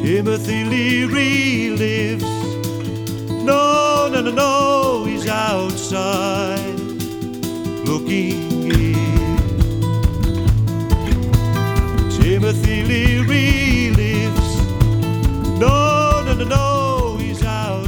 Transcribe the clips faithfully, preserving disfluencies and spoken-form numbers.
Timothy Leary lives. No, no, no, no, he's outside looking in. Timothy Leary lives. No, no, no, no, he's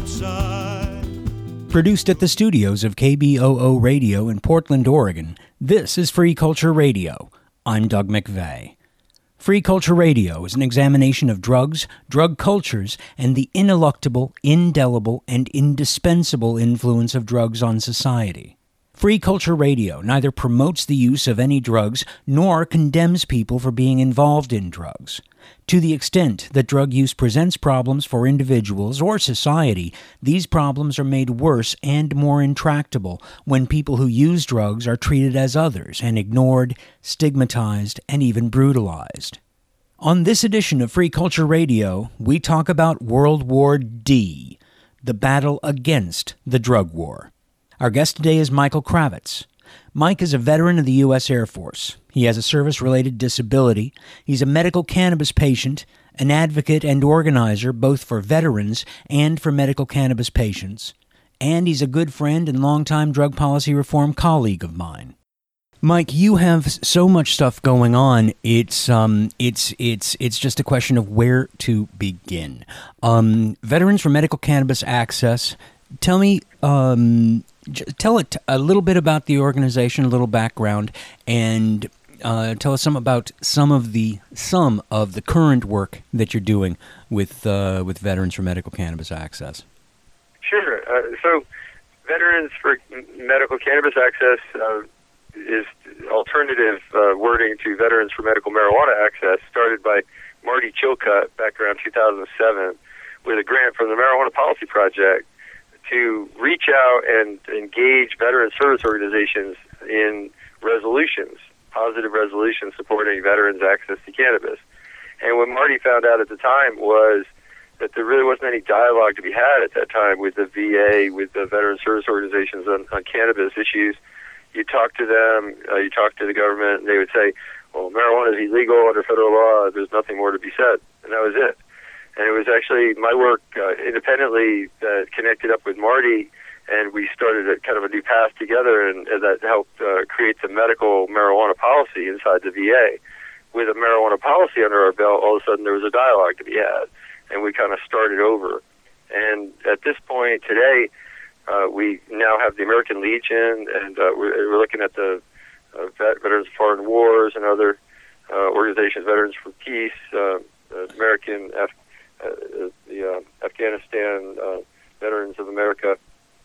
outside. Produced at the studios of K B O O Radio in Portland, Oregon, this is Free Culture Radio. I'm Doug McVeigh. Free Culture Radio is an examination of drugs, drug cultures, and the ineluctable, indelible, and indispensable influence of drugs on society. Free Culture Radio neither promotes the use of any drugs nor condemns people for being involved in drugs. To the extent that drug use presents problems for individuals or society, these problems are made worse and more intractable when people who use drugs are treated as others and ignored, stigmatized, and even brutalized. On this edition of Free Culture Radio, we talk about World War D, the battle against the drug war. Our guest today is Michael Kravitz. Mike is a veteran of the U S Air Force. He has a service-related disability. He's a medical cannabis patient, an advocate and organizer both for veterans and for medical cannabis patients. And he's a good friend and longtime drug policy reform colleague of mine. Mike, you have so much stuff going on. It's um, it's it's it's just a question of where to begin. Um, Veterans for Medical Cannabis Access. Tell me. Um, Tell it a little bit about the organization, a little background, and uh, tell us some about some of the some of the current work that you're doing with uh, with Veterans for Medical Cannabis Access. Sure. Uh, so, Veterans for Medical Cannabis Access uh, is alternative uh, wording to Veterans for Medical Marijuana Access, started by Marty Chilcutt back around two thousand seven with a grant from the Marijuana Policy Project to reach out and engage veteran service organizations in resolutions, positive resolutions supporting veterans' access to cannabis. And what Marty found out at the time was that there really wasn't any dialogue to be had at that time with the V A, with the veteran service organizations on, on cannabis issues. You talk to them, uh, you talk to the government, and they would say, well, marijuana is illegal under federal law, there's nothing more to be said. And that was it. And it was actually my work uh, independently that connected up with Marty, and we started a kind of a new path together, and, and that helped uh, create the medical marijuana policy inside the V A. With a marijuana policy under our belt, all of a sudden there was a dialogue to be had, and we kind of started over. And at this point today, uh, we now have the American Legion, and uh, we're, we're looking at the uh, vet, Veterans of Foreign Wars and other uh, organizations, Veterans for Peace, uh, uh, American F. Uh, the uh, Afghanistan uh, Veterans of America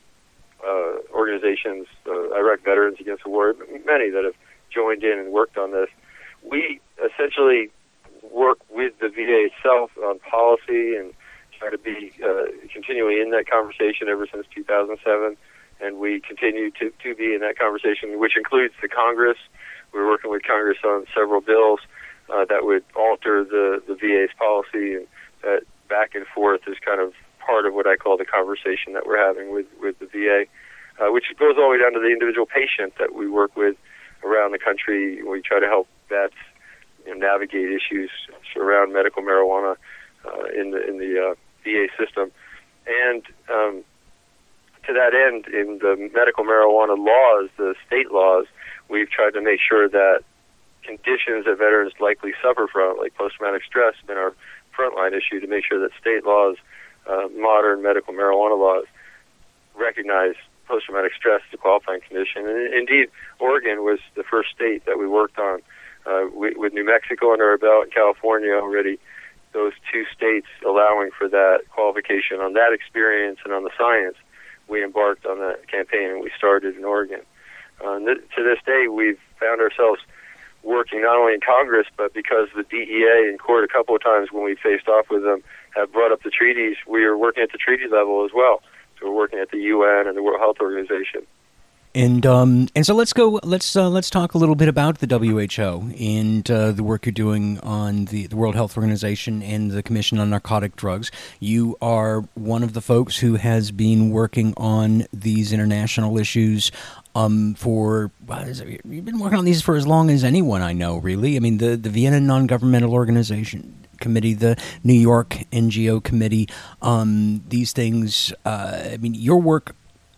uh, organizations, uh, Iraq Veterans Against the War, many that have joined in and worked on this. We essentially work with the V A itself on policy and try to be uh, continually in that conversation ever since two thousand seven, and we continue to, to be in that conversation, which includes the Congress. We're working with Congress on several bills uh, that would alter the, the V A's policy, and that back and forth is kind of part of what I call the conversation that we're having with, with the V A, uh, which goes all the way down to the individual patient that we work with around the country. We try to help vets, you know, navigate issues around medical marijuana uh, in the in the uh, V A system. And um, to that end, in the medical marijuana laws, the state laws, we've tried to make sure that conditions that veterans likely suffer from, like post-traumatic stress, have been our frontline issue, to make sure that state laws, uh, modern medical marijuana laws, recognize post-traumatic stress as a qualifying condition. And indeed, Oregon was the first state that we worked on. Uh, we, with New Mexico under our belt and California already, those two states allowing for that qualification. On that experience and on the science, we embarked on that campaign, and we started in Oregon. Uh, th- to this day, we've found ourselves working not only in Congress, but because the D E A in court a couple of times when we faced off with them have brought up the treaties, we are working at the treaty level as well. So we're working at the U N and the World Health Organization. And um, and so let's go. Let's uh, let's talk a little bit about the W H O and uh, the work you're doing on the, the World Health Organization and the Commission on Narcotic Drugs. You are one of the folks who has been working on these international issues um, for. What is it? You've been working on these for as long as anyone I know, really. I mean, the the Vienna Non-Governmental Organization committee, the New York N G O committee. Um, these things, uh, I mean, your work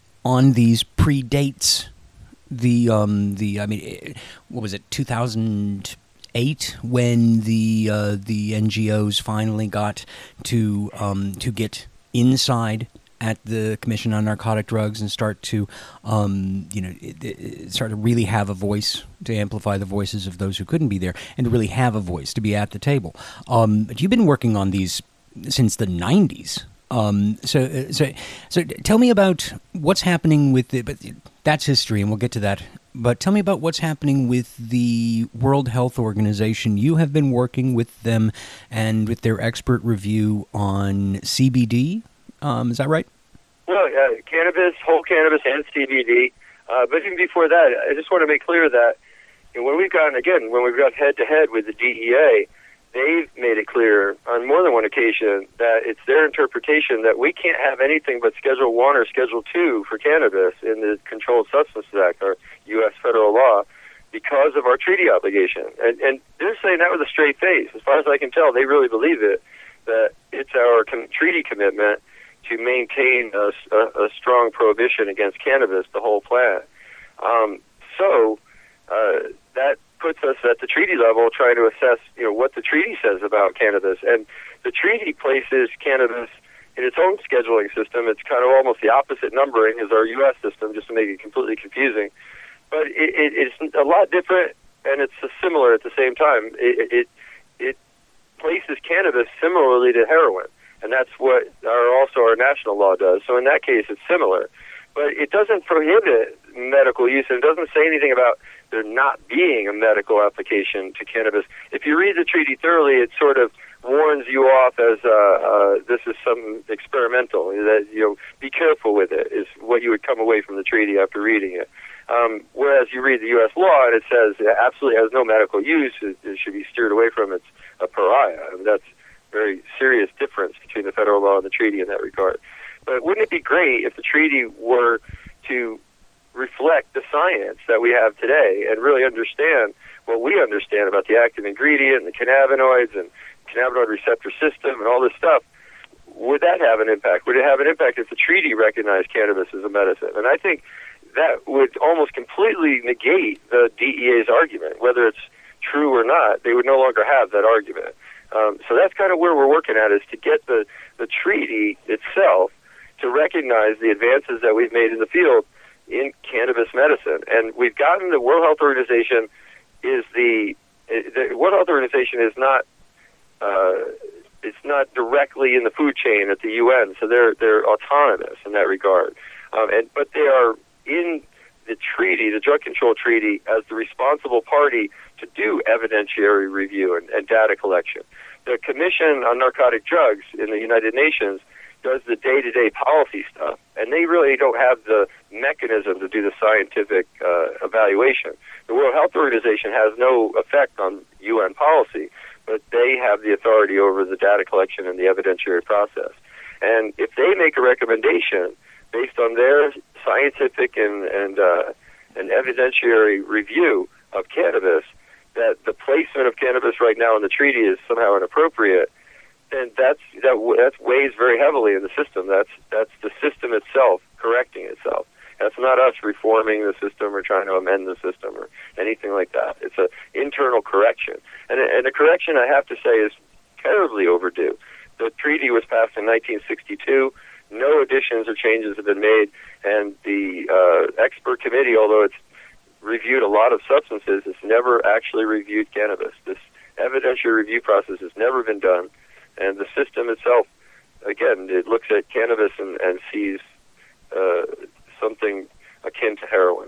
on these predates the, um, the I mean, what was it, two thousand eight, when the uh, the N G Os finally got to um, to get inside at the Commission on Narcotic Drugs and start to, um, you know, it, it, start to really have a voice, to amplify the voices of those who couldn't be there, and to really have a voice, to be at the table. Um, but you've been working on these since the nineties. Um, so, so, so, tell me about what's happening with the. But that's history, and we'll get to that. But tell me about what's happening with the World Health Organization. You have been working with them and with their expert review on C B D. Um, is that right? Well, uh, cannabis, whole cannabis, and C B D. Uh, but even before that, I just want to make clear that you know, when we've gotten, again, when we've got head-to-head with the D E A, they've made it clear on more than one occasion that it's their interpretation that we can't have anything but Schedule One or Schedule Two for cannabis in the Controlled Substances Act, our U S federal law, because of our treaty obligation. And, and they're saying that with a straight face. As far as I can tell, they really believe it, that it's our com- treaty commitment to maintain a, a, a strong prohibition against cannabis, the whole plant. Um, so uh, that puts us at the treaty level trying to assess, you know, what the treaty says about cannabis. And the treaty places cannabis in its own scheduling system. It's kind of almost the opposite numbering as our U S system, just to make it completely confusing. But it, it, it's a lot different, and it's similar at the same time. It, it, it places cannabis similarly to heroin. And that's what our, also our national law does. So in that case, it's similar. But it doesn't prohibit medical use, and it doesn't say anything about there not being a medical application to cannabis. If you read the treaty thoroughly, it sort of warns you off as uh, uh, this is some experimental, that, you know, be careful with it, is what you would come away from the treaty after reading it. Um, whereas you read the U S law, and it says it absolutely has no medical use, it, it should be steered away from, it's a pariah. I mean, that's very serious difference between the federal law and the treaty in that regard. But wouldn't it be great if the treaty were to reflect the science that we have today and really understand what we understand about the active ingredient and the cannabinoids and cannabinoid receptor system and all this stuff? Would that have an impact? Would it have an impact if the treaty recognized cannabis as a medicine? And I think that would almost completely negate the D E A's argument. Whether it's true or not, they would no longer have that argument. Um, so that's kind of where we're working at, is to get the, the treaty itself to recognize the advances that we've made in the field in cannabis medicine. And we've gotten the World Health Organization is the, the World Health Organization is not, uh, it's not directly in the food chain at the U N, so they're, they're autonomous in that regard. Um, and, but they are in the treaty, the Drug Control Treaty, as the responsible party to do evidentiary review and, and data collection. The Commission on Narcotic Drugs in the United Nations does the day-to-day policy stuff, and they really don't have the mechanism to do the scientific uh, evaluation. The World Health Organization has no effect on U N policy, but they have the authority over the data collection and the evidentiary process. And if they make a recommendation based on their scientific and and, uh, and evidentiary review of cannabis, that the placement of cannabis right now in the treaty is somehow inappropriate, then that's that that weighs very heavily in the system. That's that's the system itself correcting itself. That's not us reforming the system or trying to amend the system or anything like that. It's an internal correction, and and the correction, I have to say, is terribly overdue. The treaty was passed in nineteen sixty-two. No additions or changes have been made, and the uh, expert committee, although it's reviewed a lot of substances, it's never actually reviewed cannabis. This evidentiary review process has never been done, and the system itself, again, it looks at cannabis and, and sees uh, something akin to heroin.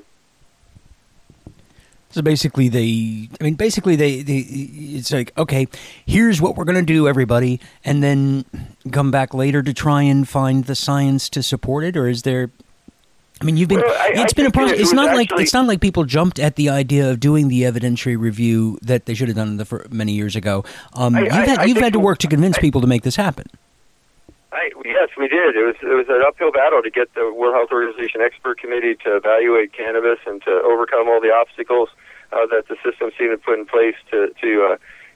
So basically, they, I mean, basically, they, they, it's like, okay, here's what we're going to do, everybody, and then come back later to try and find the science to support it, or is there, I mean, you've been, well, I, it's I been a process, it it's not actually, like, it's not like people jumped at the idea of doing the evidentiary review that they should have done the, for many years ago. Um, I, you've I, had, I you've had to work to convince I, people to make this happen. I, yes, we did. It was it was an uphill battle to get the World Health Organization expert committee to evaluate cannabis and to overcome all the obstacles uh, that the system seemed to put in place to to uh,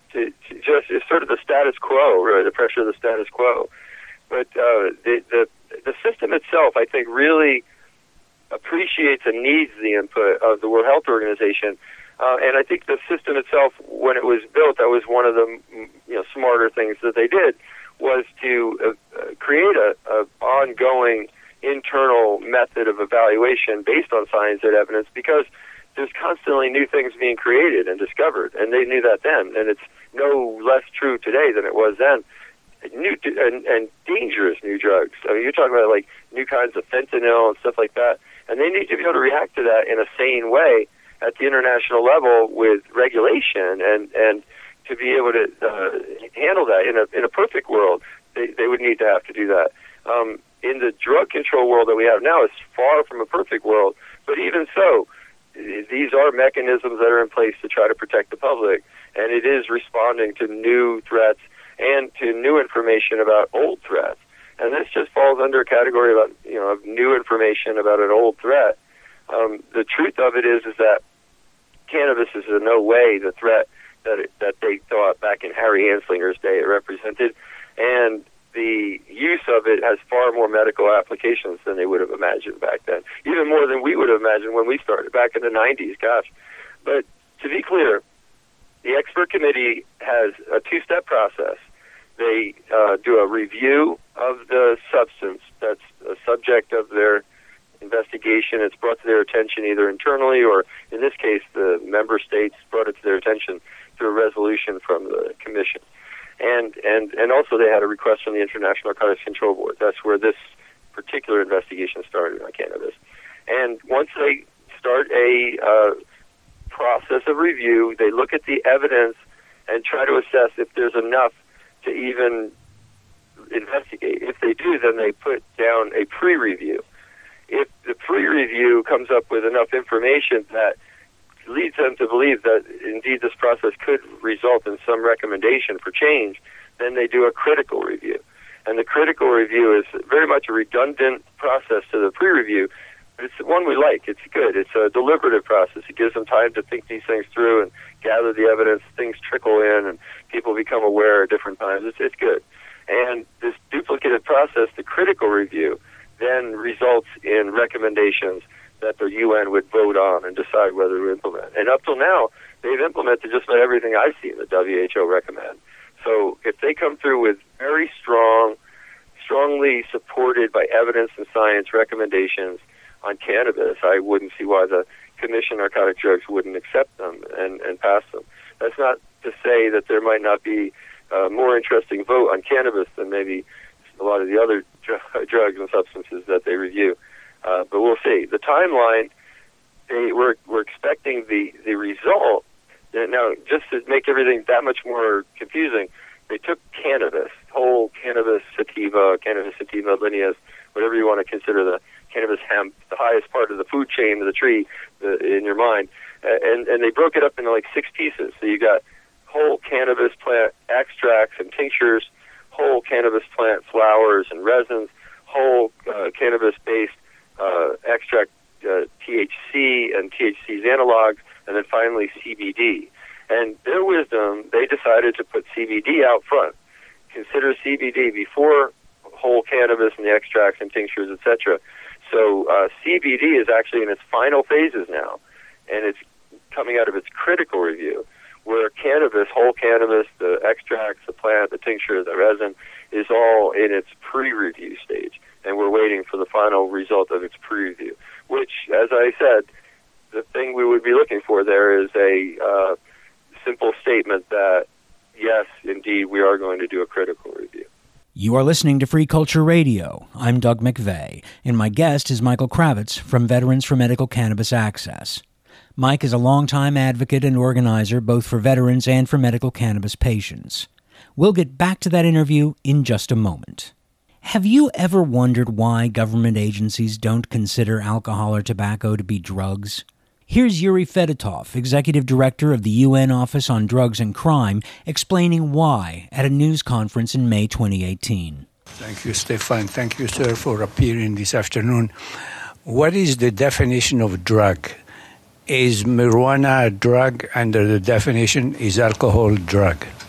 to, to just it's sort of the status quo, really, the pressure of the status quo. But uh, the, the the system itself, I think, really appreciates and needs the input of the World Health Organization. Uh, and I think the system itself, when it was built, that was one of the you know smarter things that they did, was to uh, create a, a ongoing internal method of evaluation based on science and evidence, because there's constantly new things being created and discovered, and they knew that then, and it's no less true today than it was then. New and, and dangerous new drugs. I mean, you're talking about like new kinds of fentanyl and stuff like that, and they need to be able to react to that in a sane way at the international level with regulation, and, and to be able to uh, handle that in a in a perfect world, they, they would need to have to do that. Um, in the drug control world that we have now, it's far from a perfect world, but even so, these are mechanisms that are in place to try to protect the public, and it is responding to new threats and to new information about old threats. And this just falls under a category about, you know, of new information about an old threat. Um, the truth of it is, is that cannabis is in no way the threat that it, that they thought back in Harry Anslinger's day it represented, and the use of it has far more medical applications than they would have imagined back then, even more than we would have imagined when we started back in the nineties, gosh. But to be clear, the expert committee has a two-step process. They uh, do a review of the substance that's a subject of their investigation. It's brought to their attention either internally or, in this case, the member states brought it to their attention through a resolution from the commission. And, and, and also they had a request from the International Narcotics Control Board. That's where this particular investigation started on cannabis. And once they start a uh, process of review, they look at the evidence and try to assess if there's enough to even investigate. If they do, then they put down a pre-review. If the pre-review comes up with enough information that leads them to believe that indeed this process could result in some recommendation for change, then they do a critical review. And the critical review is very much a redundant process to the pre-review, but it's the one we like. It's good. It's a deliberative process. It gives them time to think these things through and gather the evidence. Things trickle in and people become aware at different times. It's, it's good. And this duplicated process, the critical review, then results in recommendations that the U N would vote on and decide whether to implement. And up till now, they've implemented just about everything I've seen the W H O recommend. So if they come through with very strong, strongly supported by evidence and science recommendations on cannabis, I wouldn't see why the Commission on Narcotic Drugs wouldn't accept them and, and pass them. That's not to say that there might not be a more interesting vote on cannabis than maybe a lot of the other dr- drugs and substances that they review. Uh, but we'll see. The timeline, they, we're, we're expecting the, the result. Now, just to make everything that much more confusing, they took cannabis, whole cannabis sativa, cannabis sativa lineus, whatever you want to consider the cannabis hemp, the highest part of the food chain of the tree the, in your mind, uh, and, and they broke it up into like six pieces. So you got whole cannabis plant extracts and tinctures, whole cannabis plant flowers and resins, whole uh, cannabis-based uh, extract uh, T H C and T H C's analogs, and then finally C B D. And their wisdom, they decided to put C B D out front. Consider C B D before whole cannabis and the extracts and tinctures, et cetera. So uh, C B D is actually in its final phases now, and it's coming out of its critical review, where cannabis, whole cannabis, the extracts, the plant, the tincture, the resin, is all in its pre-review stage, and we're waiting for the final result of its pre-review, which, as I said, the thing we would be looking for there is a uh, simple statement that, yes, indeed, we are going to do a critical review. You are listening to Free Culture Radio. I'm Doug McVeigh, and my guest is Michael Kravitz from Veterans for Medical Cannabis Access. Mike is a longtime advocate and organizer both for veterans and for medical cannabis patients. We'll get back to that interview in just a moment. Have you ever wondered why government agencies don't consider alcohol or tobacco to be drugs? Here's Yuri Fedotov, Executive Director of the U N Office on Drugs and Crime, explaining why at a news conference in May twenty eighteen. Thank you, Stefan. Thank you, sir, for appearing this afternoon. What is the definition of drug? Is marijuana a drug? Under the definition, is alcohol a drug?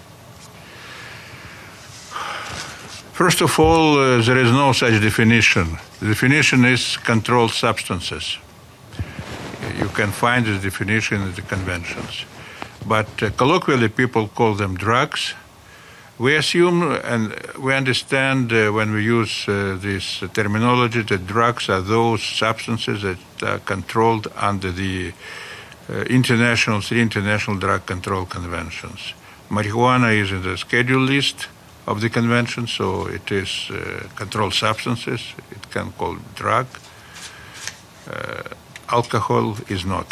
First of all, uh, there is no such definition. The definition is controlled substances. You can find this definition in the conventions. But uh, colloquially, people call them drugs. We assume and we understand uh, when we use uh, this terminology that drugs are those substances that are controlled under the uh, international, three international drug control conventions. Marijuana is in the schedule list of the convention, so it is uh, controlled substances. It can be called drug. Uh, alcohol is not.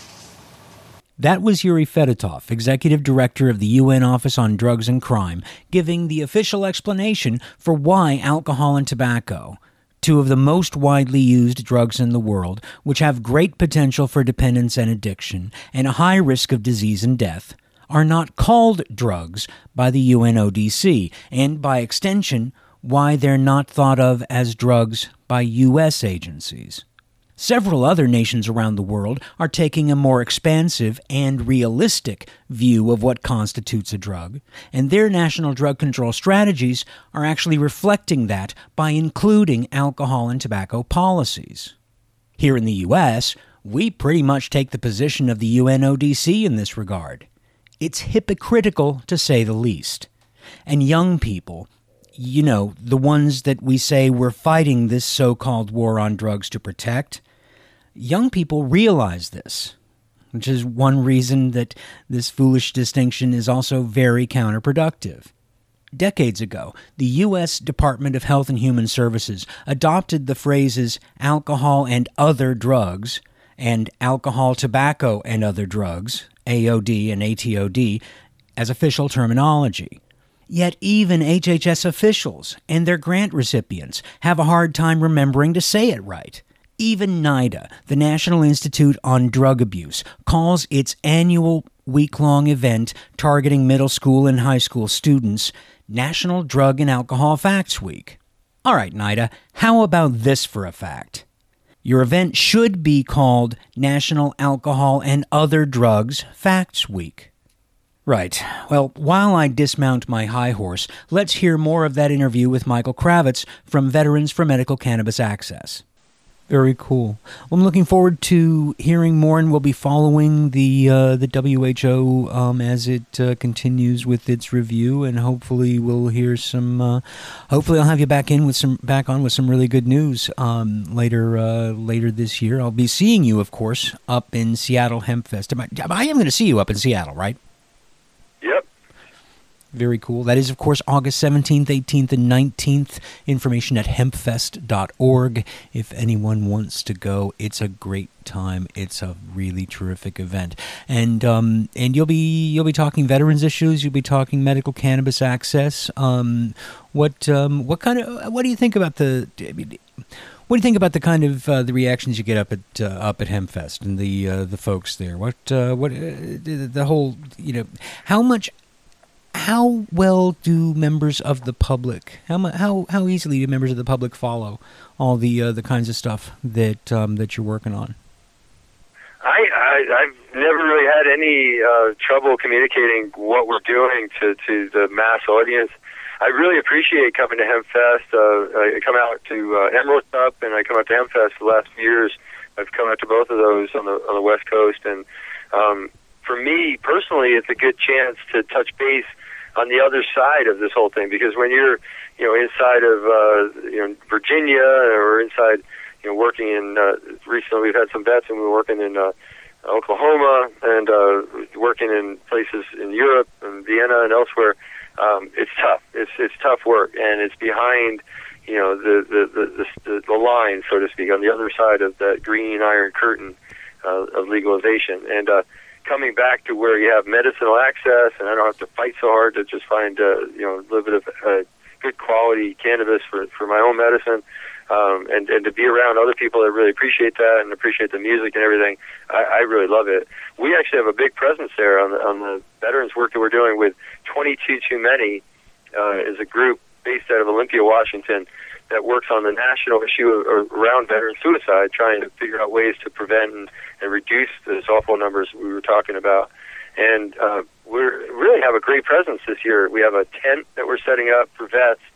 That was Yuri Fedotov, Executive Director of the U N Office on Drugs and Crime, giving the official explanation for why alcohol and tobacco, two of the most widely used drugs in the world, which have great potential for dependence and addiction, and a high risk of disease and death, are not called drugs by the U N O D C, and by extension, why they're not thought of as drugs by U S agencies. Several other nations around the world are taking a more expansive and realistic view of what constitutes a drug, and their national drug control strategies are actually reflecting that by including alcohol and tobacco policies. Here in the U S, we pretty much take the position of the U N O D C in this regard. It's hypocritical, to say the least. And young people, you know, the ones that we say we're fighting this so-called war on drugs to protect, young people realize this, which is one reason that this foolish distinction is also very counterproductive. Decades ago, the U S Department of Health and Human Services adopted the phrases alcohol and other drugs and alcohol, tobacco, and other drugs, A O D and A T O D, as official terminology. Yet even H H S officials and their grant recipients have a hard time remembering to say it right. Even NIDA, the National Institute on Drug Abuse, calls its annual week-long event targeting middle school and high school students National Drug and Alcohol Facts Week. All right, NIDA, how about this for a fact? Your event should be called National Alcohol and Other Drugs Facts Week. Right. Well, while I dismount my high horse, let's hear more of that interview with Michael Kravitz from Veterans for Medical Cannabis Access. Very cool. Well, I'm looking forward to hearing more, and we'll be following the uh, the W H O um, as it uh, continues with its review, and hopefully we'll hear some. Uh, hopefully, I'll have you back in with some back on with some really good news um, later uh, later this year. I'll be seeing you, of course, up in Seattle HempFest. I am going to see you up in Seattle, right? Yep. Very cool. That is, of course, August seventeenth, eighteenth, and nineteenth. Information at hempfest dot org. If anyone wants to go, it's a great time. It's a really terrific event, and um, and you'll be you'll be talking veterans issues. You'll be talking medical cannabis access. Um, what um, what kind of what do you think about the? I mean, what do you think about the kind of uh, the reactions you get up at uh, up at HempFest and the uh, the folks there? What uh, what uh, the, the whole you know how much. How well do members of the public, how how how easily do members of the public follow all the uh, the kinds of stuff that um, that you're working on? I, I I've never really had any uh, trouble communicating what we're doing to, to the mass audience. I really appreciate coming to HempFest. Uh, I come out to uh, Emerald Cup and I come out to HempFest for the last few years. I've come out to both of those on the on the West Coast, and um, for me personally, it's a good chance to touch base on the other side of this whole thing, because when you're, you know, inside of, uh, you know, Virginia or inside, you know, working in, uh, recently we've had some vets and we were working in uh, Oklahoma and uh, working in places in Europe and Vienna and elsewhere, um, it's tough. It's it's tough work, and it's behind, you know, the the, the, the, the line, so to speak, on the other side of that green iron curtain uh, of legalization. And, uh, coming back to where you have medicinal access, and I don't have to fight so hard to just find, uh, you know, a little bit of uh, good quality cannabis for, for my own medicine, um, and, and to be around other people that really appreciate that and appreciate the music and everything, I, I really love it. We actually have a big presence there on the, on the veterans work that we're doing with twenty-two Too Many, uh, is a group based out of Olympia, Washington, that works on the national issue around veteran suicide, trying to figure out ways to prevent and, and reduce those awful numbers we were talking about. And uh, we really have a great presence this year. We have a tent that we're setting up for vets.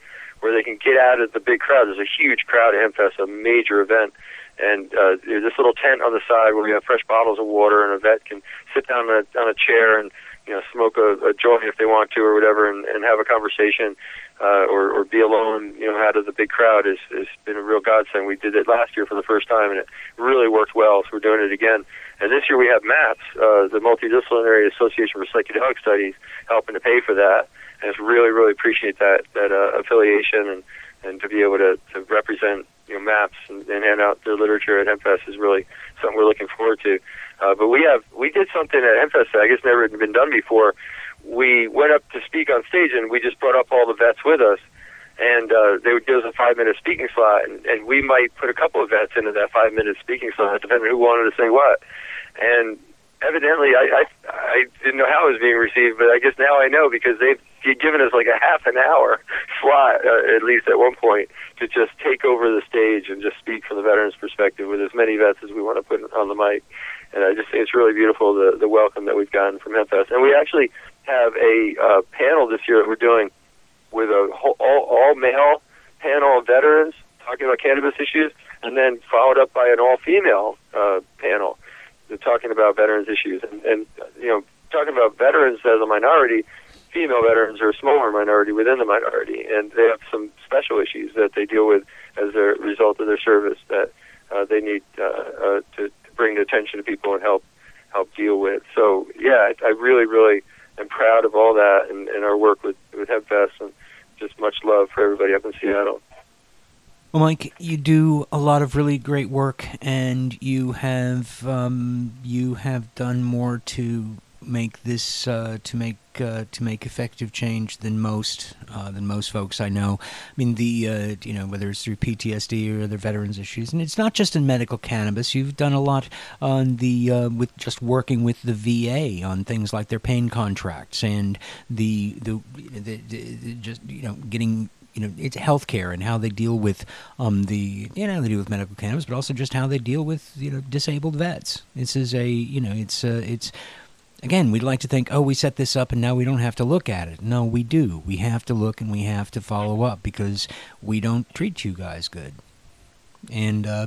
where they can get out of the big crowd. There's a huge crowd at HempFest, a major event. And uh, there's this little tent on the side where we have fresh bottles of water, and a vet can sit down on a, on a chair and, you know, smoke a, a joint if they want to or whatever, and, and have a conversation, uh, or, or be alone, you know, out of the big crowd has has been a real godsend. We did it last year for the first time, and it really worked well, so we're doing it again. And this year we have MAPS, uh, the Multidisciplinary Association for Psychedelic Studies, helping to pay for that. And it's really, really appreciate that that uh, affiliation, and, and to be able to, to represent, you know, MAPS and, and hand out their literature at HempFest is really something we're looking forward to. Uh, but we have we did something at HempFest that I guess never had been done before. We went up to speak on stage, and we just brought up all the vets with us, and uh, they would give us a five-minute speaking slot, and, and we might put a couple of vets into that five-minute speaking slot, depending on who wanted to say what. And evidently, I, I I didn't know how it was being received, but I guess now I know, because they've given us like a half an hour slot, uh, at least at one point, to just take over the stage and just speak from the veterans' perspective with as many vets as we want to put on the mic. And I just think it's really beautiful, the, the welcome that we've gotten from HempFest. And we actually have a uh, panel this year that we're doing with a whole, all, all-male panel of veterans talking about cannabis issues, and then followed up by an all-female uh, panel talking about veterans issues. And, and, you know, talking about veterans as a minority, female veterans are a smaller minority within the minority, and they have some special issues that they deal with as a result of their service that uh, they need uh, uh, to, to bring attention to people and help help deal with. So, yeah, I, I really, really am proud of all that and, and our work with, with HempFest, and just much love for everybody up in Seattle. Well, Mike, you do a lot of really great work, and you have um, you have done more to make this uh, to make uh, to make effective change than most uh, than most folks I know. I mean, the uh, you know, whether it's through P T S D or other veterans issues, and it's not just in medical cannabis. You've done a lot on the uh, with just working with the V A on things like their pain contracts and the the, the, the, the just you know getting. You know, it's healthcare and how they deal with um, the, you know, they deal with medical cannabis, but also just how they deal with, you know, disabled vets. This is a, you know, it's, uh, it's, again, we'd like to think, oh, we set this up and now we don't have to look at it. No, we do. We have to look and we have to follow up because we don't treat you guys good. And, uh,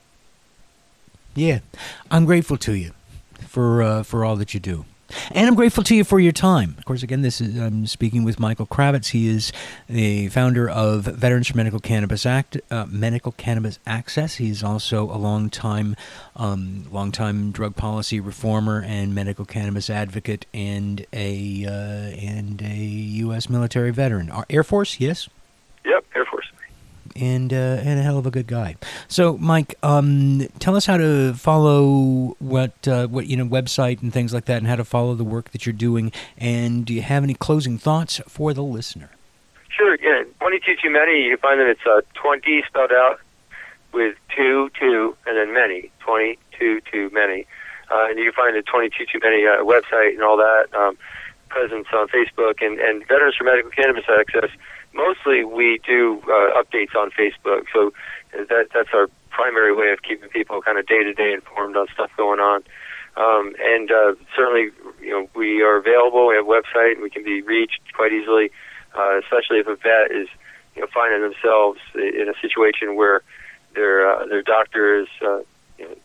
yeah, I'm grateful to you for, uh, for all that you do. And I'm grateful to you for your time. Of course, again, this is I'm speaking with Michael Kravitz. He is the founder of Veterans for Medical Cannabis Act, uh, Medical Cannabis Access. He's also a long-time, um, long-time drug policy reformer and medical cannabis advocate, and a uh, and a U S military veteran. Air Force, yes. Yep, Air Force. And, uh, and a hell of a good guy. So, Mike, um, tell us how to follow what, uh, what you know, website and things like that, and how to follow the work that you're doing. And do you have any closing thoughts for the listener? Sure, yeah. twenty-two Too Many, you can find them. It's uh, twenty spelled out with two, two, and then many. twenty-two Too Many. Uh, and you can find the twenty-two Too Many uh, website and all that. Um, presence on Facebook. And, and Veterans for Medical Cannabis Access, mostly we do uh, updates on Facebook, so that that's our primary way of keeping people kind of day-to-day informed on stuff going on. Um, and uh, certainly, you know, we are available. We have a website, and we can be reached quite easily, uh, especially if a vet is, you know, finding themselves in a situation where their uh, their doctor is uh, you know,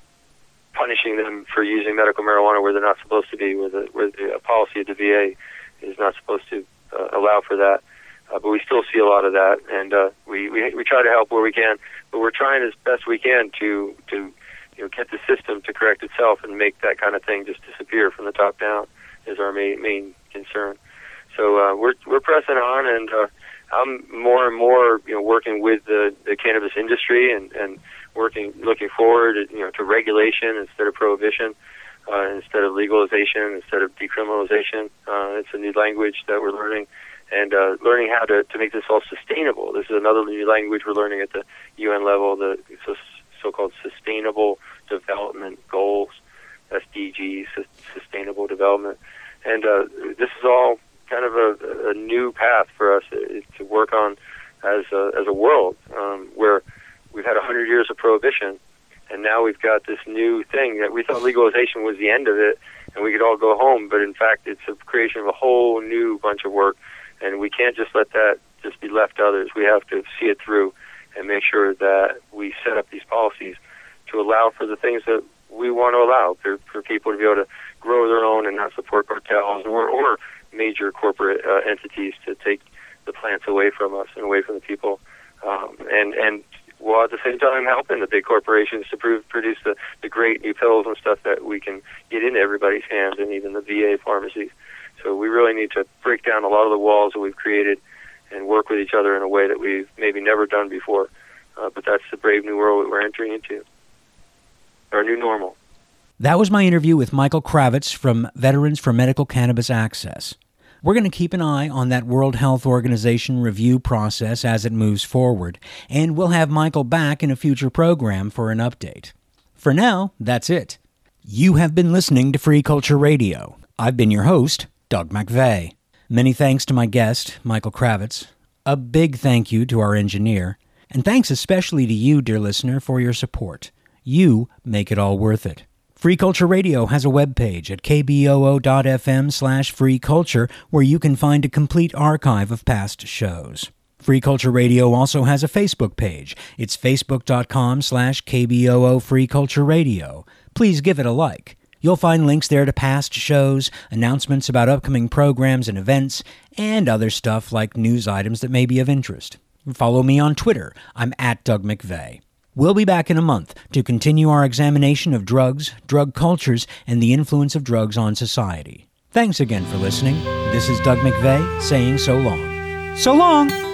punishing them for using medical marijuana where they're not supposed to be, where the, where the policy of the V A is not supposed to uh, allow for that. Uh, but we still see a lot of that, and uh, we, we we try to help where we can. But we're trying as best we can to to you know get the system to correct itself and make that kind of thing just disappear from the top down is our main main concern. So uh, we're we're pressing on, and uh, I'm more and more you know working with the, the cannabis industry and, and working looking forward you know to regulation instead of prohibition, uh, instead of legalization, instead of decriminalization. Uh, it's a new language that we're learning. And uh, learning how to, to make this all sustainable. This is another new language we're learning at the U N level, the so-called Sustainable Development Goals, S D Gs, Sustainable Development. And uh, this is all kind of a, a new path for us to work on as a, as a world, um, where we've had one hundred years of prohibition, and now we've got this new thing that we thought legalization was the end of it, and we could all go home, but in fact it's a creation of a whole new bunch of work. And we can't just let that just just be left to others. We have to see it through and make sure that we set up these policies to allow for the things that we want to allow, for, for people to be able to grow their own and not support cartels or, or major corporate uh, entities to take the plants away from us and away from the people. Um, and, and while at the same time helping the big corporations to prove, produce the, the great new pills and stuff that we can get into everybody's hands and even the V A pharmacies. So we really need to break down a lot of the walls that we've created and work with each other in a way that we've maybe never done before. Uh, but that's the brave new world that we're entering into, our new normal. That was my interview with Michael Kravitz from Veterans for Medical Cannabis Access. We're going to keep an eye on that World Health Organization review process as it moves forward, and we'll have Michael back in a future program for an update. For now, that's it. You have been listening to Free Culture Radio. I've been your host, Doug McVeigh. Many thanks to my guest, Michael Kravitz. A big thank you to our engineer. And thanks especially to you, dear listener, for your support. You make it all worth it. Free Culture Radio has a webpage at kboo.fm slash freeculture where you can find a complete archive of past shows. Free Culture Radio also has a Facebook page. It's facebook.com slash kboo Free Culture Radio. Please give it a like. You'll find links there to past shows, announcements about upcoming programs and events, and other stuff like news items that may be of interest. Follow me on Twitter. I'm at Doug McVeigh. We'll be back in a month to continue our examination of drugs, drug cultures, and the influence of drugs on society. Thanks again for listening. This is Doug McVeigh saying so long. So long!